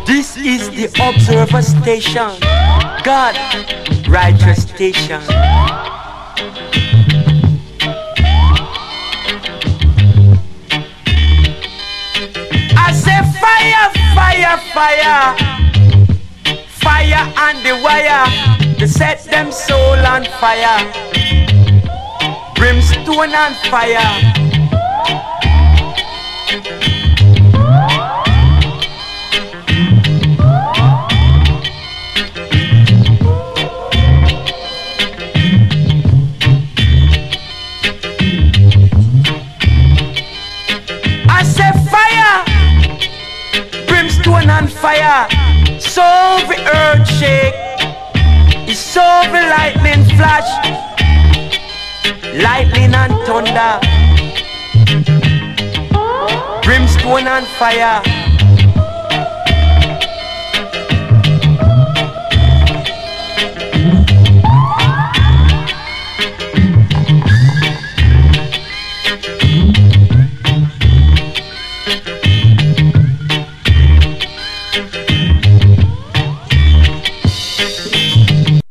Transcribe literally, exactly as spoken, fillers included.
This is the Observer Station, God, Righteous Station. I say fire, fire, fire, fire on the wire to set them soul on fire, brimstone on fire. On fire, so the earth shake, it's so the lightning flash, lightning and thunder, brimstone on fire.